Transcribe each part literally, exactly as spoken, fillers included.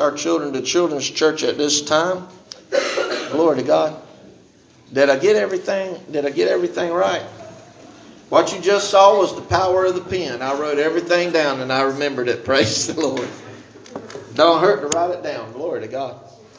our children to children's church at this time. Glory to God. Did I get everything? Did I get everything right? What you just saw was the power of the pen. I wrote everything down and I remembered it. Praise the Lord. Don't hurt to write it down. Glory to God.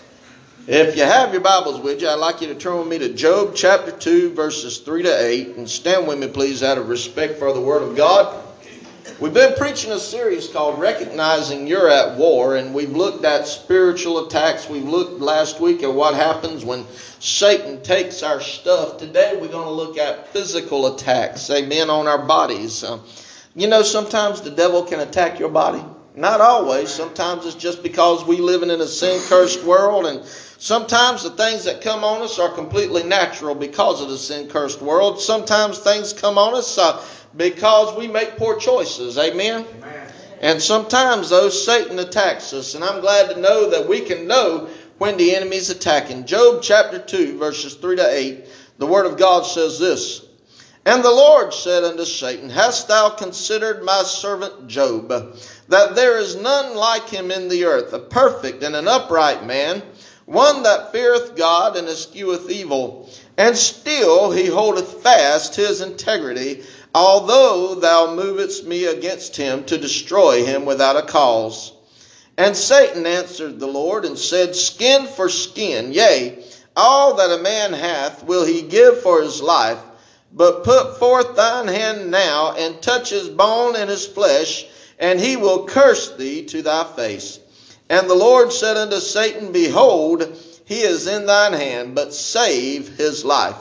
If you have your Bibles with you, I'd like you to turn with me to Job chapter two, verses three to eight. And stand with me, please, out of respect for the Word of God. We've been preaching a series called Recognizing You're at War. And we've looked at spiritual attacks. We've looked last week at what happens when Satan takes our stuff. Today we're going to look at physical attacks. Amen, on our bodies. Uh, you know, sometimes the devil can attack your body. Not always. Sometimes it's just because we live in a sin-cursed world, and sometimes the things that come on us are completely natural because of the sin-cursed world. Sometimes things come on us uh, because we make poor choices. Amen? Amen. And sometimes, though, Satan attacks us, and I'm glad to know that we can know when the enemy's attacking. Job chapter two, verses three to eight, the Word of God says this. And the Lord said unto Satan, Hast thou considered my servant Job, that there is none like him in the earth, a perfect and an upright man, one that feareth God and escheweth evil, and still he holdeth fast his integrity, although thou movest me against him to destroy him without a cause. And Satan answered the Lord and said, Skin for skin, yea, all that a man hath will he give for his life. But put forth thine hand now, and touch his bone and his flesh, and he will curse thee to thy face. And the Lord said unto Satan, Behold, he is in thine hand, but save his life.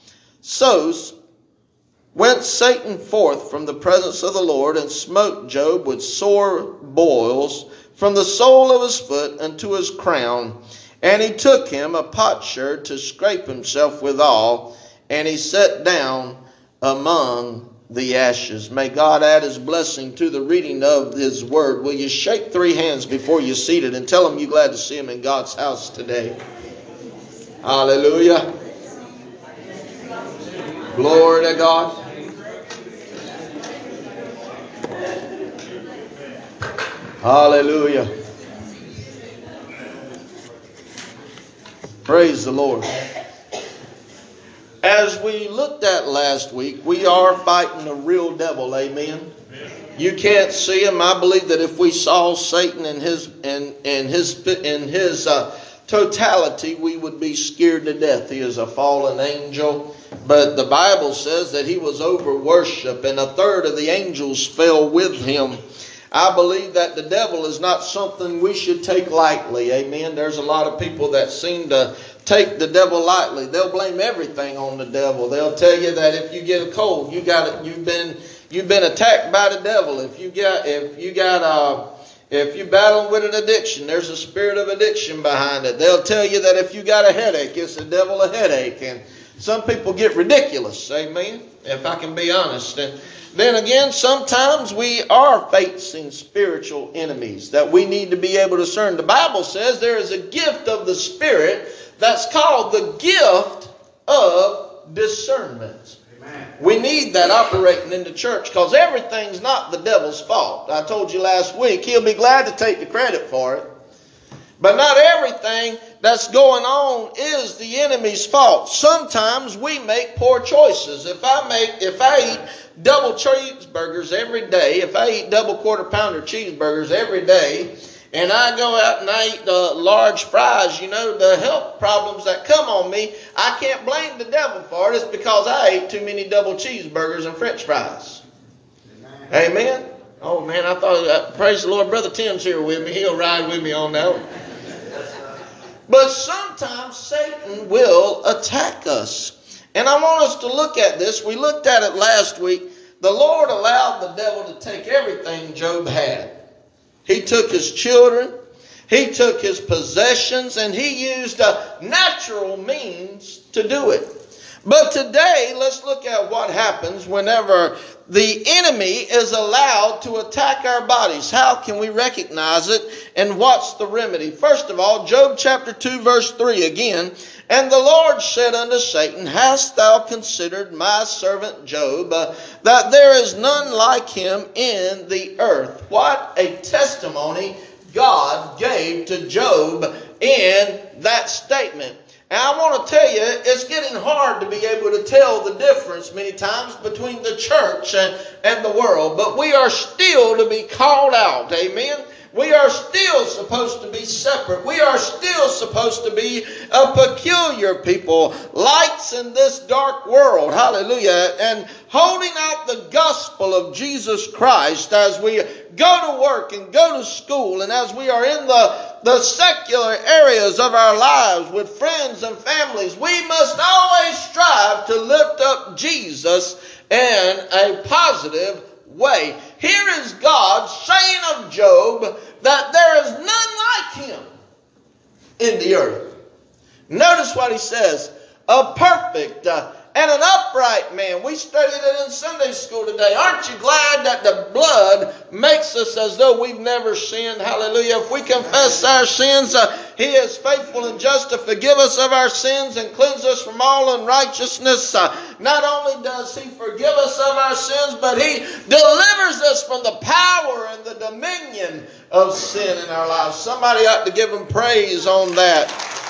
So went Satan forth from the presence of the Lord, and smote Job with sore boils, from the sole of his foot unto his crown. And he took him a potsherd to scrape himself withal, and he sat down among the ashes. May God add his blessing to the reading of his word. Will you shake three hands before you're seated and tell them you're glad to see him in God's house today? Hallelujah. Glory to God. Hallelujah. Praise the Lord. As we looked at last week, we are fighting a real devil, amen? You can't see him. I believe that if we saw Satan in his in, in his in his uh, totality, we would be scared to death. He is a fallen angel, but the Bible says that he was over worship, and a third of the angels fell with him. I believe that the devil is not something we should take lightly. Amen. There's a lot of people that seem to take the devil lightly. They'll blame everything on the devil. They'll tell you that if you get a cold, you got it. You've been you've been attacked by the devil. If you got if you got uh if you battle with an addiction, there's a spirit of addiction behind it. They'll tell you that if you got a headache, it's the devil a headache. And some people get ridiculous. Amen. If I can be honest. And then again, sometimes we are facing spiritual enemies that we need to be able to discern. The Bible says there is a gift of the Spirit that's called the gift of discernment. Amen. We need that operating in the church because everything's not the devil's fault. I told you last week, he'll be glad to take the credit for it. But not everything that's going on is the enemy's fault. Sometimes we make poor choices. If I make, if I eat double cheeseburgers every day, if I eat double quarter pounder cheeseburgers every day, and I go out and I eat uh, large fries, you know, the health problems that come on me, I can't blame the devil for it. It's because I ate too many double cheeseburgers and French fries. Amen. Amen. Oh man, I thought, uh, praise the Lord, Brother Tim's here with me. He'll ride with me on that one. But sometimes Satan will attack us. And I want us to look at this. We looked at it last week. The Lord allowed the devil to take everything Job had. He took his children. He took his possessions. And he used a natural means to do it. But today, let's look at what happens whenever the enemy is allowed to attack our bodies. How can we recognize it? And what's the remedy? First of all, Job chapter two, verse three again. And the Lord said unto Satan, Hast thou considered my servant Job, uh, that there is none like him in the earth? What a testimony God gave to Job in that statement. And I want to tell you, it's getting hard to be able to tell the difference many times between the church and, and the world. But we are still to be called out. Amen. We are still supposed to be separate. We are still supposed to be a peculiar people. Lights in this dark world. Hallelujah. And holding out the gospel of Jesus Christ as we go to work and go to school and as we are in the, the secular areas of our lives with friends and families. We must always strive to lift up Jesus in a positive way. Here is God saying of Job that there is none like him in the earth. Notice what he says. A perfect uh, and an upright man. We studied it in Sunday school today. Aren't you glad that the blood makes us as though we've never sinned? Hallelujah. If we confess our sins, uh, He is faithful and just to forgive us of our sins and cleanse us from all unrighteousness. Uh, not only does He forgive us of our sins, but He delivers us from the power and the dominion of sin in our lives. Somebody ought to give Him praise on that.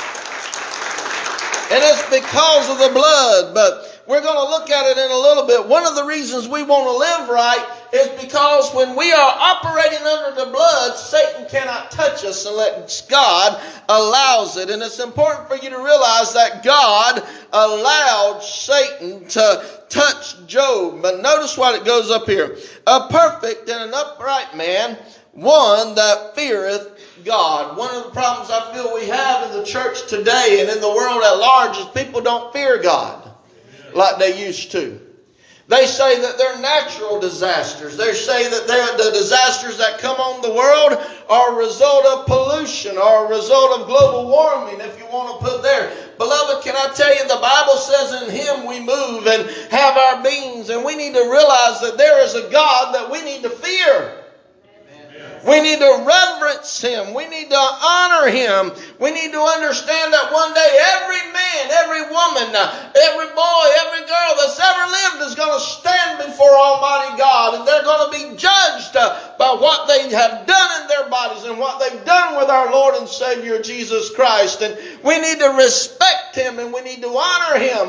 And it's because of the blood, but we're going to look at it in a little bit. One of the reasons we want to live right is because when we are operating under the blood, Satan cannot touch us unless God allows it. And it's important for you to realize that God allowed Satan to touch Job. But notice what it goes up here. A perfect and an upright man, one that feareth God. One of the problems I feel we have in the church today and in the world at large is people don't fear God like they used to. They say that they're natural disasters. They say that they're the disasters that come on the world are a result of pollution or a result of global warming, if you want to put there. Beloved, can I tell you, the Bible says in Him we move and have our beings, and we need to realize that there is a God that we need to fear. We need to reverence Him. We need to honor Him. We need to understand that one day every man, every woman, every boy, every girl that's ever lived is going to stand before Almighty God. And they're going to be judged by what they have done in their bodies and what they've done with our Lord and Savior Jesus Christ. And we need to respect Him and we need to honor Him.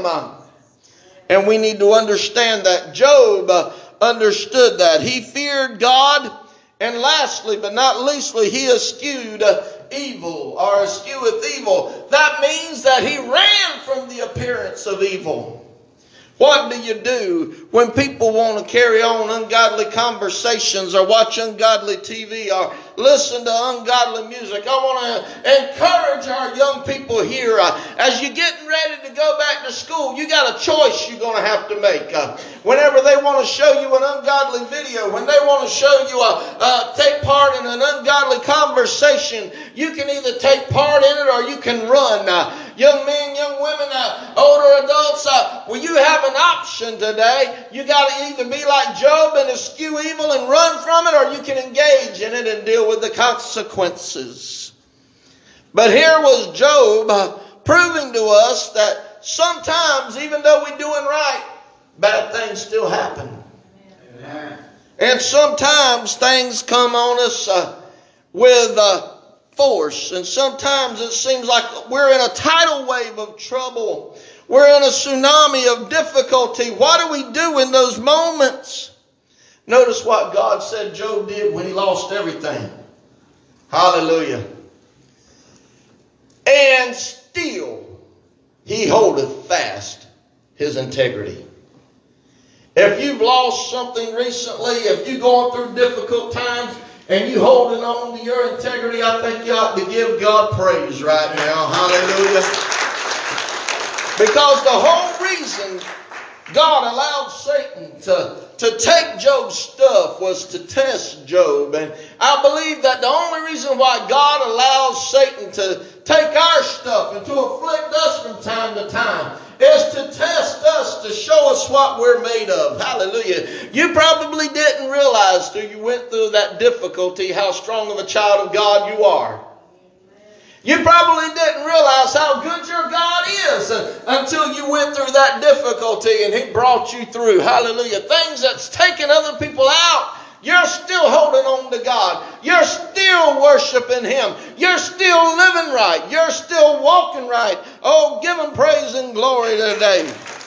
And we need to understand that Job understood that. He feared God. And lastly, but not leastly, he eschewed evil or escheweth evil. That means that he ran from the appearance of evil. What do you do when people want to carry on ungodly conversations or watch ungodly T V or listen to ungodly music? I want to encourage our young people here. Uh, as you're getting ready to go back to school, you got a choice you're going to have to make. Uh, whenever they want to show you an ungodly video, when they want to show you a, uh, take part in an ungodly conversation, you can either take part in it or you can run. Uh, young men, young women, uh, older adults, uh, well, you have an option today. You got to either be like Job and eschew evil and run from it, or you can engage in it and deal with the consequences. But here was Job uh, proving to us that sometimes, even though we're doing right, bad things still happen. Amen. And sometimes things come on us uh, with uh, force. And sometimes it seems like we're in a tidal wave of trouble. We're in a tsunami of difficulty. What do we do in those moments? Notice what God said Job did when he lost everything. Hallelujah. And still he holdeth fast his integrity. If you've lost something recently, if you're going through difficult times and you holding on to your integrity, I think you ought to give God praise right now. Hallelujah. Because the whole reason God allowed Satan to, to take Job's stuff was to test Job. And I believe that the only reason why God allows Satan to take our stuff and to afflict us from time to time is to test us, to show us what we're made of. Hallelujah. You probably didn't realize till you went through that difficulty how strong of a child of God you are. You probably didn't realize how good your God is until you went through that difficulty and He brought you through. Hallelujah. Things that's taken other people out, you're still holding on to God. You're still worshiping Him. You're still living right. You're still walking right. Oh, give Him praise and glory today.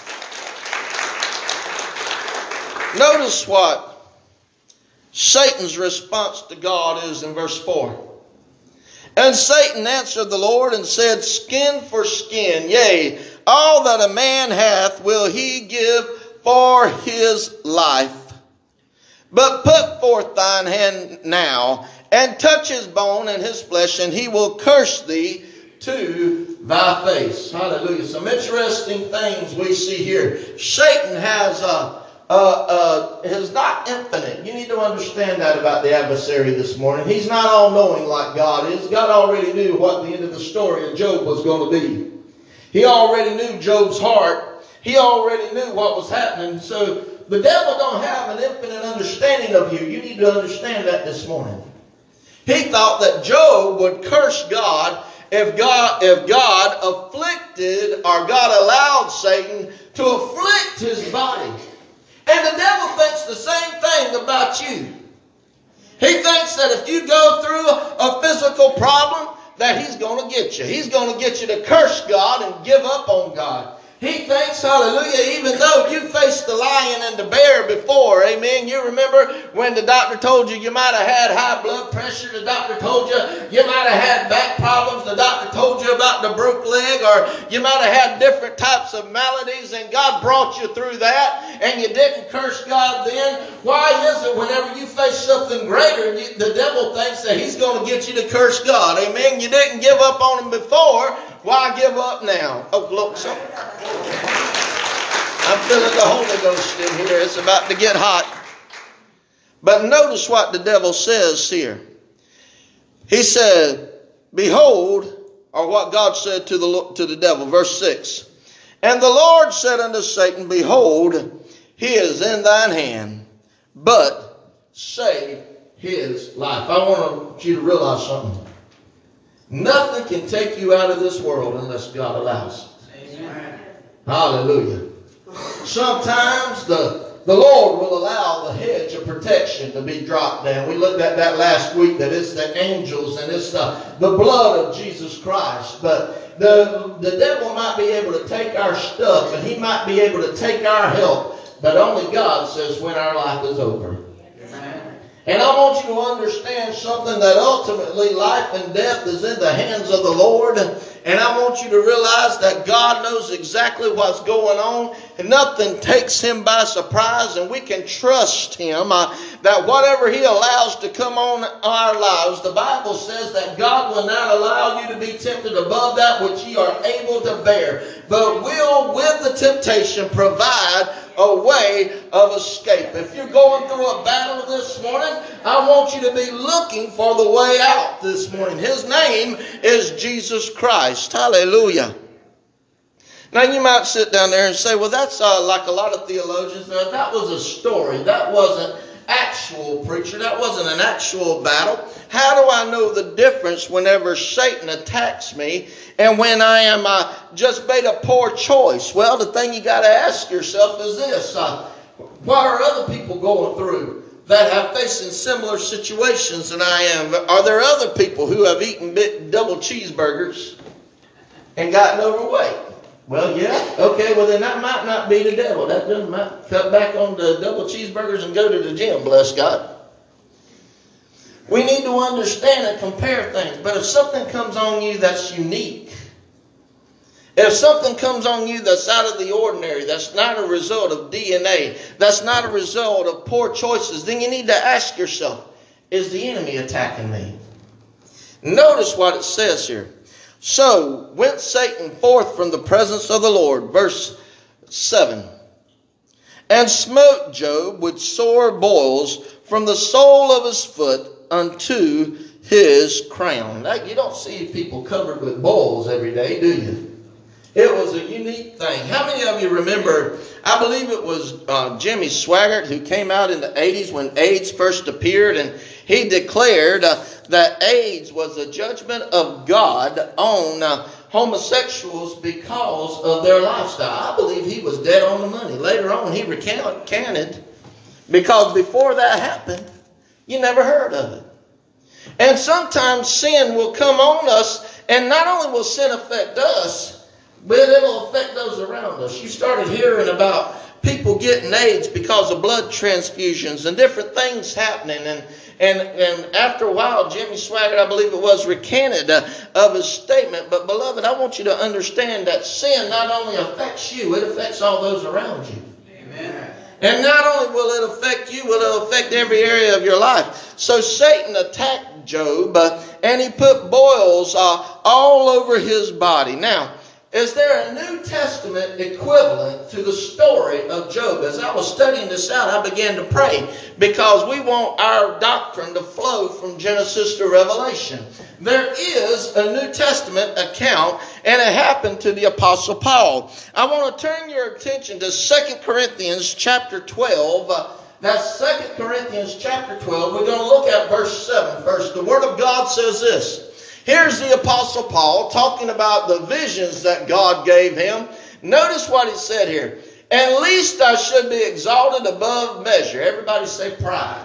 Notice what Satan's response to God is in verse four. And Satan answered the Lord and said, skin for skin, yea, all that a man hath will he give for his life. But put forth thine hand now, and touch his bone and his flesh, and he will curse thee to thy face. Hallelujah. Some interesting things we see here. Satan has uh, uh, uh, is not infinite. You need to understand that about the adversary this morning. He's not all-knowing like God is. God already knew what the end of the story of Job was going to be. He already knew Job's heart. He already knew what was happening. So the devil don't have an infinite understanding of you. You need to understand that this morning. He thought that Job would curse God if God, if God afflicted, or God allowed Satan to afflict his body. And the devil thinks the same thing about you. He thinks that if you go through a physical problem, that he's going to get you. He's going to get you to curse God and give up on God. He thinks, hallelujah, even though you faced the lion and the bear before, amen. You remember when the doctor told you you might have had high blood pressure. The doctor told you you might have had back problems. The doctor told you about the broke leg, or you might have had different types of maladies, and God brought you through that, and you didn't curse God then. Why is it whenever you face something greater, you, the devil thinks that he's going to get you to curse God? Amen. You didn't give up on him before. Why give up now? Oh, look, so I'm feeling the Holy Ghost in here. It's about to get hot. But notice what the devil says here. He said, behold, or what God said to the, to the devil, verse six. And the Lord said unto Satan, behold, he is in thine hand, but save his life. I want you to realize something. Nothing can take you out of this world unless God allows it. Amen. Hallelujah. Sometimes the, the Lord will allow the hedge of protection to be dropped down. We looked at that last week, that it's the angels and it's the, the blood of Jesus Christ. But the, the devil might be able to take our stuff, and he might be able to take our health. But only God says when our life is over. And I want you to understand something, that ultimately life and death is in the hands of the Lord. And I want you to realize that God knows exactly what's going on. And nothing takes Him by surprise. And we can trust Him uh, that whatever He allows to come on our lives, the Bible says that God will not allow you to be tempted above that which ye are able to bear, but will with the temptation provide a way of escape. If you're going through a battle this morning, I want you to be looking for the way out this morning. His name is Jesus Christ. Hallelujah. Now you might sit down there and say, well, that's uh, like a lot of theologians. Now, that was a story. That wasn't actual, preacher. That wasn't an actual battle. How do I know the difference whenever Satan attacks me and when I am uh, just made a poor choice? Well, the thing you got to ask yourself is this. Uh, what are other people going through that have facing similar situations than I am? Are there other people who have eaten bit, double cheeseburgers and gotten overweight? Well, yeah. Okay, well then that might not be the devil. That doesn't might cut back on the double cheeseburgers and go to the gym, bless God. We need to understand and compare things. But if something comes on you that's unique, if something comes on you that's out of the ordinary, that's not a result of D N A, that's not a result of poor choices, then you need to ask yourself, is the enemy attacking me? Notice what it says here. So went Satan forth from the presence of the Lord, verse seven, and smote Job with sore boils from the sole of his foot unto his crown. Now, you don't see people covered with boils every day, do you? It was a unique thing. How many of you remember, I believe it was uh, Jimmy Swaggart who came out in the eighties when AIDS first appeared, and he declared uh, that AIDS was a judgment of God on uh, homosexuals because of their lifestyle. I believe he was dead on the money. Later on, he recanted, because before that happened, You never heard of it. And sometimes sin will come on us, and not only will sin affect us, but it'll affect those around us. You started hearing about people getting AIDS because of blood transfusions and different things happening. And and, and after a while, Jimmy Swaggart, I believe it was, recanted uh, of his statement. But beloved, I want you to understand that sin not only affects you, it affects all those around you. Amen. And not only will it affect you, will it affect every area of your life. So Satan attacked Job, uh, and he put boils uh, all over his body. Now, is there a New Testament equivalent to the story of Job? As I was studying this out, I began to pray because we want our doctrine to flow from Genesis to Revelation. There is a New Testament account, and it happened to the Apostle Paul. I want to turn your attention to Second Corinthians chapter twelve. Uh, that's Second Corinthians chapter twelve. We're going to look at verse seven first. The Word of God says this. Here's the Apostle Paul talking about the visions that God gave him. Notice what he said here. At least I should be exalted above measure. Everybody say pride.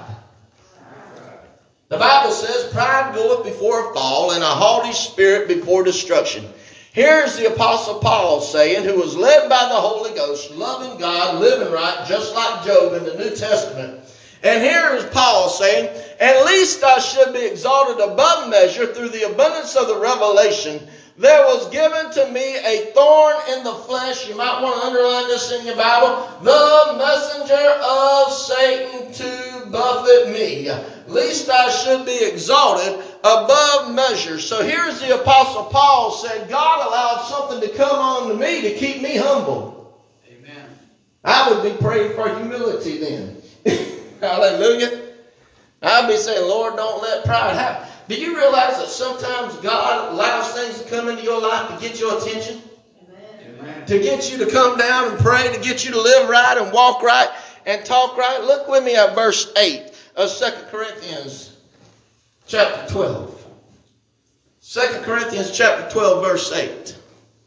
The Bible says pride goeth before a fall, and a haughty spirit before destruction. Here's the Apostle Paul saying, who was led by the Holy Ghost, loving God, living right, just like Job in the New Testament. And here is Paul saying, at least I should be exalted above measure through the abundance of the revelation. There was given to me a thorn in the flesh. You might want to underline this in your Bible. The messenger of Satan to buffet me. At least I should be exalted above measure. So here's the Apostle Paul said, God allowed something to come on to me to keep me humble. Amen. I would be praying for humility then. Hallelujah. I'll be saying, Lord, don't let pride happen. Do you realize that sometimes God allows things to come into your life to get your attention? Amen. To get you to come down and pray, to get you to live right and walk right and talk right? Look with me at verse eight of Second Corinthians chapter twelve. Second Corinthians chapter twelve, verse eight.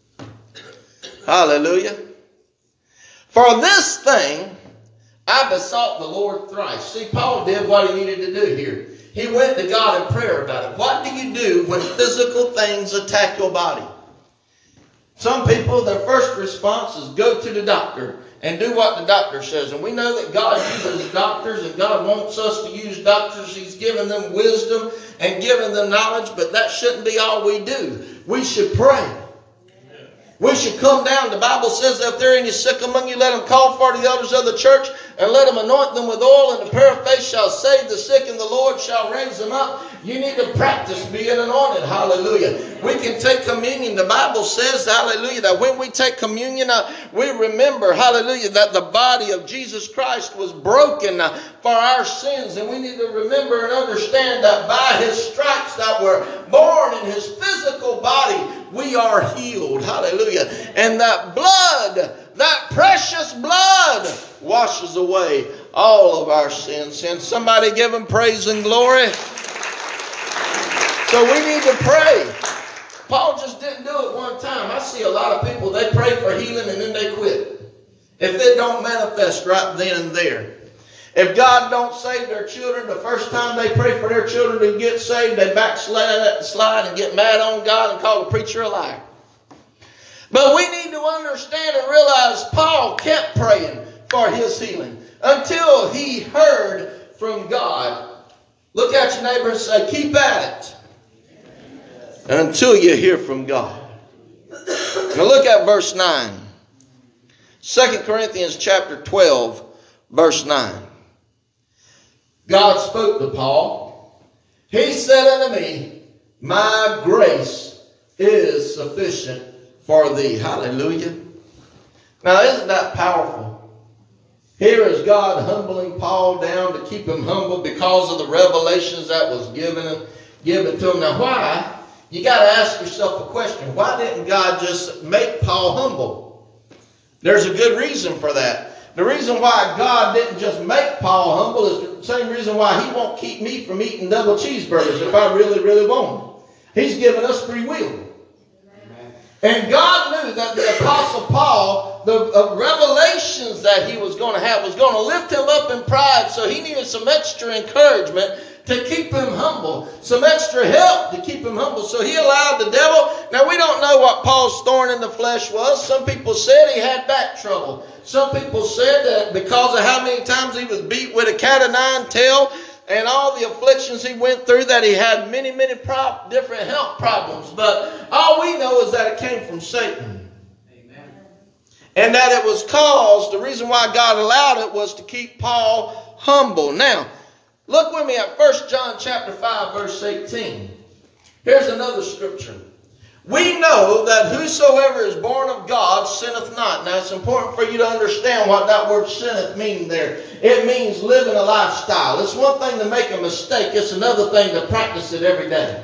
Hallelujah. For this thing I besought the Lord thrice. See, Paul did what he needed to do here. He went to God in prayer about it. What do you do when physical things attack your body? Some people, their first response is go to the doctor and do what the doctor says. And we know that God uses doctors, and God wants us to use doctors. He's given them wisdom and given them knowledge, but that shouldn't be all we do. We should pray. We should come down. The Bible says that if there are any sick among you, let them call for the elders of the church and let them anoint them with oil, and the prayer of faith shall save the sick, and the Lord shall raise them up. You need to practice being anointed. Hallelujah. We can take communion. The Bible says, hallelujah, that when we take communion, uh, we remember, hallelujah, that the body of Jesus Christ was broken uh, for our sins. And we need to remember and understand that by his stripes that were born in his physical body, we are healed. Hallelujah. And that blood, that precious blood, washes away all of our sins. And somebody give him praise and glory. So we need to pray. Paul just didn't do it one time. I see a lot of people, they pray for healing and then they quit. If it don't manifest right then and there. If God don't save their children, the first time they pray for their children to get saved, they backslide slide and get mad on God and call the preacher a liar. But we need to understand and realize Paul kept praying for his healing until he heard from God. Look at your neighbor and say, keep at it until you hear from God. Now look at verse nine. Second Corinthians chapter twelve, verse nine. God spoke to Paul. He said unto me, my grace is sufficient for thee. Hallelujah. Now isn't that powerful? Here is God humbling Paul down to keep him humble because of the revelations that was given him, given to him. Now why? You got to ask yourself a question. Why didn't God just make Paul humble? There's a good reason for that. The reason why God didn't just make Paul humble is the same reason why he won't keep me from eating double cheeseburgers if I really, really want them. He's given us free will. And God knew that the Apostle Paul, the uh, revelations that he was going to have was going to lift him up in pride. So he needed some extra encouragement to keep him humble, some extra help to keep him humble. So he allowed the devil. Now we don't know what Paul's thorn in the flesh was. Some people said he had back trouble. Some people said that because of how many times he was beat with a cat o' nine tail and all the afflictions he went through, that he had many, many pro- different health problems. But all we know is that it came from Satan. Amen. And that it was caused, the reason why God allowed it was to keep Paul humble. Now, look with me at First John chapter five, verse eighteen. Here's another scripture. We know that whosoever is born of God sinneth not. Now it's important for you to understand what that word sinneth means there. It means living a lifestyle. It's one thing to make a mistake. It's another thing to practice it every day.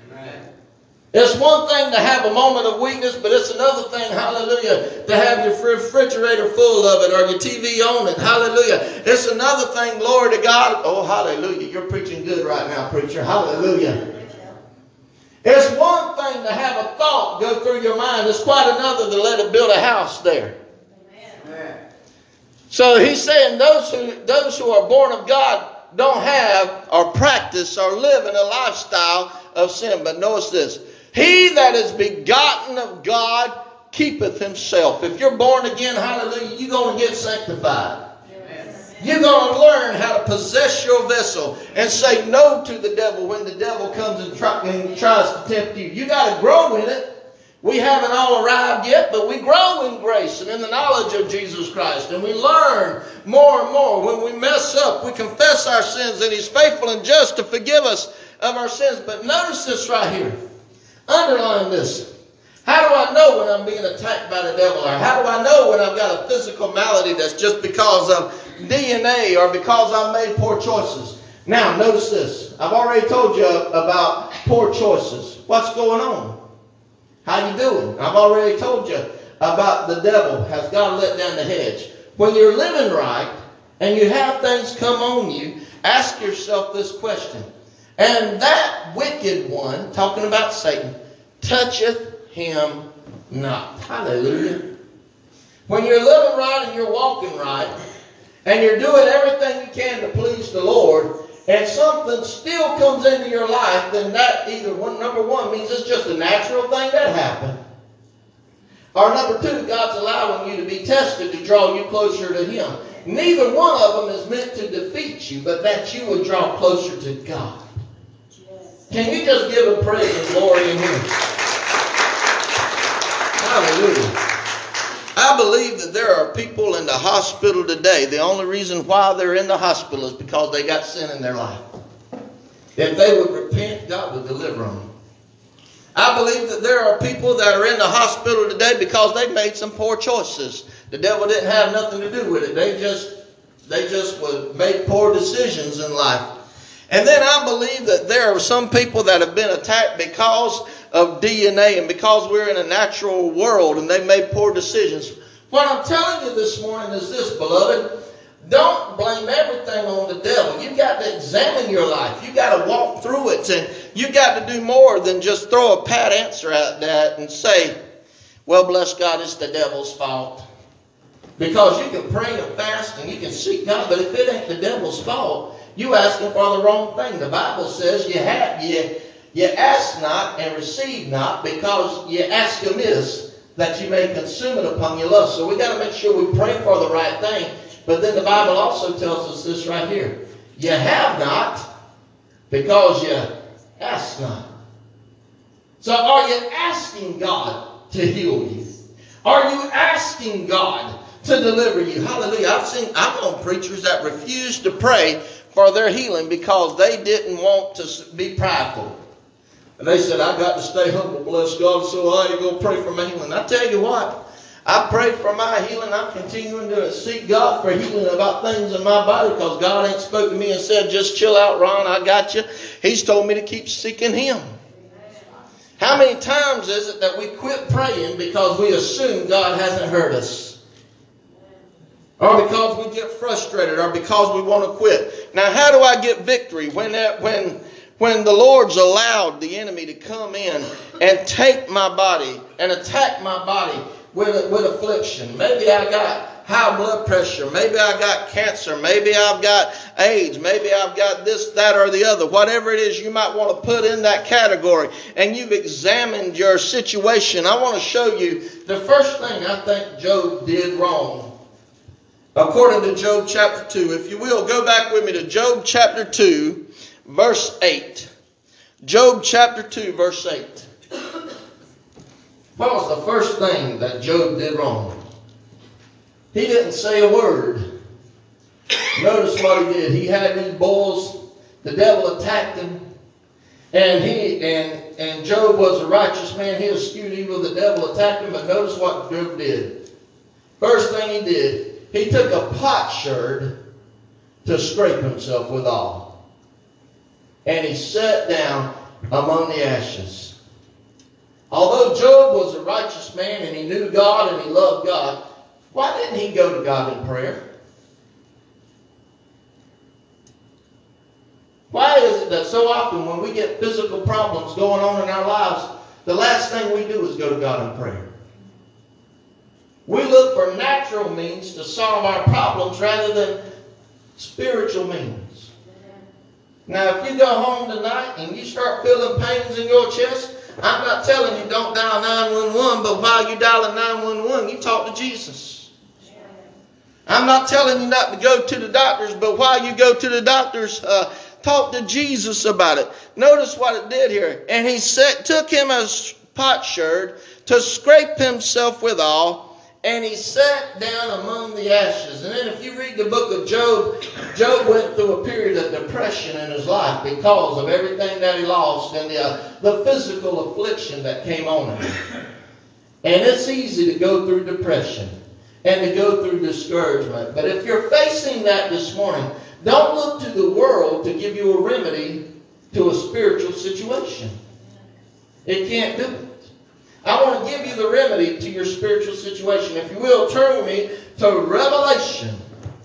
It's one thing to have a moment of weakness, but it's another thing, hallelujah, to have your refrigerator full of it or your T V on it. Hallelujah. It's another thing, glory to God. Oh, hallelujah. You're preaching good right now, preacher. Hallelujah. It's one thing to have a thought go through your mind. It's quite another to let it build a house there. Amen. So he's saying those who, those who are born of God don't have or practice or live in a lifestyle of sin. But notice this. He that is begotten of God keepeth himself. If you're born again, hallelujah, you're going to get sanctified. Amen. You're going to learn how to possess your vessel and say no to the devil when the devil comes and, try, and tries to tempt you. You got to grow in it. We haven't all arrived yet, but we grow in grace and in the knowledge of Jesus Christ. And we learn more and more. When we mess up, we confess our sins, and he's faithful and just to forgive us of our sins. But notice this right here. Underline this. How do I know when I'm being attacked by the devil? Or how do I know when I've got a physical malady that's just because of D N A or because I made poor choices? Now, notice this. I've already told you about poor choices. What's going on? How you doing? I've already told you about the devil has got to let down the hedge. When you're living right and you have things come on you, ask yourself this question. And that wicked one, talking about Satan, toucheth him not. Hallelujah. When you're living right and you're walking right, and you're doing everything you can to please the Lord, and something still comes into your life, then that either one, number one, means it's just a natural thing that happened. Or number two, God's allowing you to be tested to draw you closer to him. Neither one of them is meant to defeat you, but that you would draw closer to God. Can you just give him praise and glory in here? Hallelujah. I believe that there are people in the hospital today. The only reason why they're in the hospital is because they got sin in their life. If they would repent, God would deliver them. I believe that there are people that are in the hospital today because they made some poor choices. The devil didn't have nothing to do with it. They just, they just would make poor decisions in life. And then I believe that there are some people that have been attacked because of D N A and because we're in a natural world and they made poor decisions. What I'm telling you this morning is this, beloved. Don't blame everything on the devil. You've got to examine your life. You've got to walk through it. And you've got to do more than just throw a pat answer at that and say, well, bless God, it's the devil's fault. Because you can pray and fast and you can seek God, but if it ain't the devil's fault, you asking for the wrong thing. The Bible says you have you, you ask not and receive not because you ask amiss that you may consume it upon your lust. So we got to make sure we pray for the right thing. But then the Bible also tells us this right here. You have not because you ask not. So are you asking God to heal you? Are you asking God to deliver you? Hallelujah. I've seen, I've known preachers that refuse to pray for their healing because they didn't want to be prideful. And they said, I got to stay humble, bless God, so I ain't going to pray for my healing. I tell you what, I prayed for my healing. I'm continuing to seek God for healing about things in my body because God ain't spoken to me and said, just chill out, Ron, I got you. He's told me to keep seeking him. How many times is it that we quit praying because we assume God hasn't heard us? Or because we get frustrated, or because we want to quit. Now, how do I get victory when that, when when the Lord's allowed the enemy to come in and take my body and attack my body with with affliction? Maybe I got high blood pressure. Maybe I got cancer. Maybe I've got AIDS. Maybe I've got this, that, or the other. Whatever it is you might want to put in that category. And you've examined your situation. I want to show you the first thing I think Job did wrong. According to Job chapter two. If you will, go back with me to Job chapter two, verse eight. Job chapter two, verse eight. What was the first thing that Job did wrong? He didn't say a word. Notice what he did. He had these bulls. The devil attacked him. And he and, and Job was a righteous man. He eschewed evil. The devil attacked him. But notice what Job did. First thing he did, he took a potsherd to scrape himself withal. And he sat down among the ashes. Although Job was a righteous man and he knew God and he loved God, why didn't he go to God in prayer? Why is it that so often when we get physical problems going on in our lives, the last thing we do is go to God in prayer? We look for natural means to solve our problems rather than spiritual means. Now, if you go home tonight and you start feeling pains in your chest, I'm not telling you don't dial nine one one, but while you're dialing nine one one, you talk to Jesus. I'm not telling you not to go to the doctors, but while you go to the doctors, uh, talk to Jesus about it. Notice what it did here. And he set, took him a potsherd to scrape himself withal, and he sat down among the ashes. And then if you read the book of Job, Job went through a period of depression in his life because of everything that he lost and the, uh, the physical affliction that came on him. And it's easy to go through depression and to go through discouragement. But if you're facing that this morning, don't look to the world to give you a remedy to a spiritual situation. It can't do it. I want to give you the remedy to your spiritual situation. If you will, turn with me to Revelation.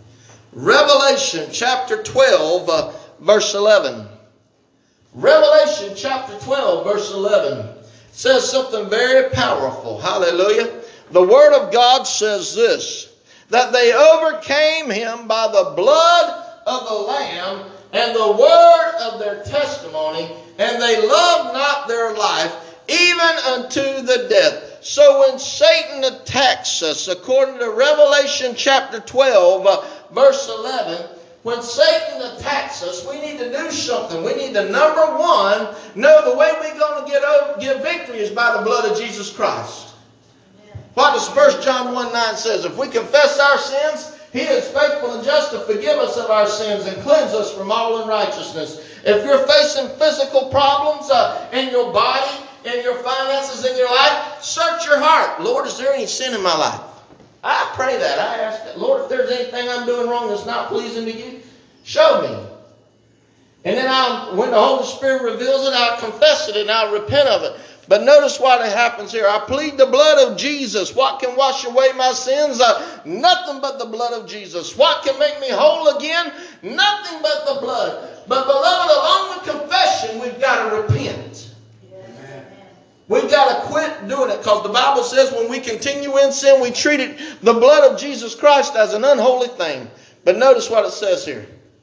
Revelation chapter twelve, uh, verse eleven. Revelation chapter twelve, verse eleven says something very powerful. Hallelujah. The Word of God says this, that they overcame him by the blood of the Lamb and the word of their testimony, and they loved not their life even unto the death. So when Satan attacks us, according to Revelation chapter twelve, uh, verse eleven, when Satan attacks us, we need to do something. We need to, number one, know the way we're going to get, over, get victory is by the blood of Jesus Christ. What does First John one nine says? If we confess our sins, He is faithful and just to forgive us of our sins and cleanse us from all unrighteousness. If you're facing physical problems uh, in your body, in your finances, in your life, search your heart. Lord, is there any sin in my life? I pray that. I ask that, Lord, if there's anything I'm doing wrong that's not pleasing to you, show me. And then I'll, when the Holy Spirit reveals it, I'll confess it and I'll repent of it. But notice what happens here. I plead the blood of Jesus. What can wash away my sins? Uh, nothing but the blood of Jesus. What can make me whole again? Nothing but the blood. But beloved, along with confession, we've got to repent. Amen. We've got to quit doing it, because the Bible says when we continue in sin, we treat it, the blood of Jesus Christ, as an unholy thing. But notice what it says here.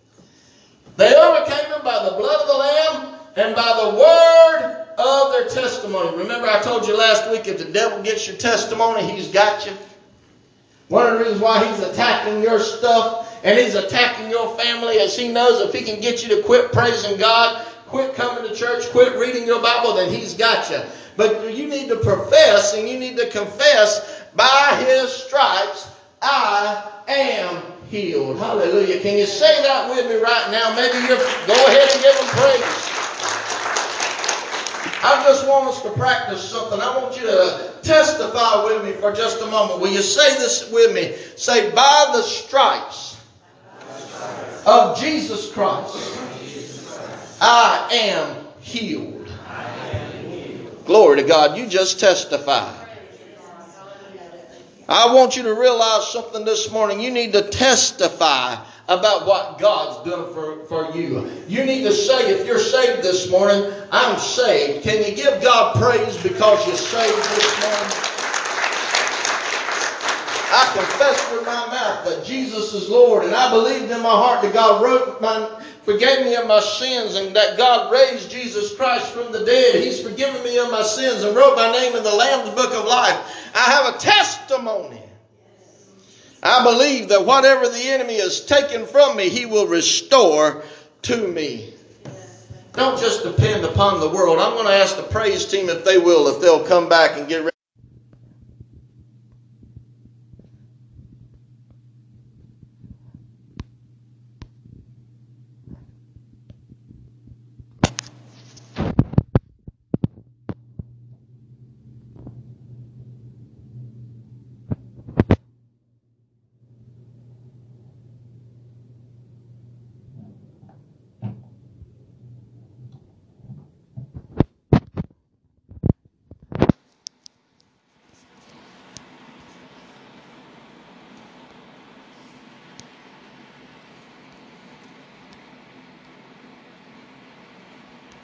They overcame him by the blood of the Lamb and by the word of their testimony. Remember, I told you last week, if the devil gets your testimony, he's got you. One of the reasons why he's attacking your stuff and he's attacking your family is he knows if he can get you to quit praising God, quit coming to church, quit reading your Bible, then he's got you. But you need to profess and you need to confess, by his stripes I am healed. Hallelujah. Can you say that with me right now? Maybe you go ahead and give him praise. I just want us to practice something. I want you to testify with me for just a moment. Will you say this with me? Say, by the stripes of Jesus Christ, I am healed. Glory to God. You just testify. I want you to realize something this morning. You need to testify about what God's done for, for you. You need to say, if you're saved this morning, I'm saved. Can you give God praise because you're saved this morning? I confessed with my mouth that Jesus is Lord, and I believed in my heart that God wrote my, forgave me of my sins, and that God raised Jesus Christ from the dead. He's forgiven me of my sins and wrote my name in the Lamb's Book of Life. I have a testimony. I believe that whatever the enemy has taken from me, He will restore to me. Don't just depend upon the world. I'm going to ask the praise team if they will, if they'll come back and get ready.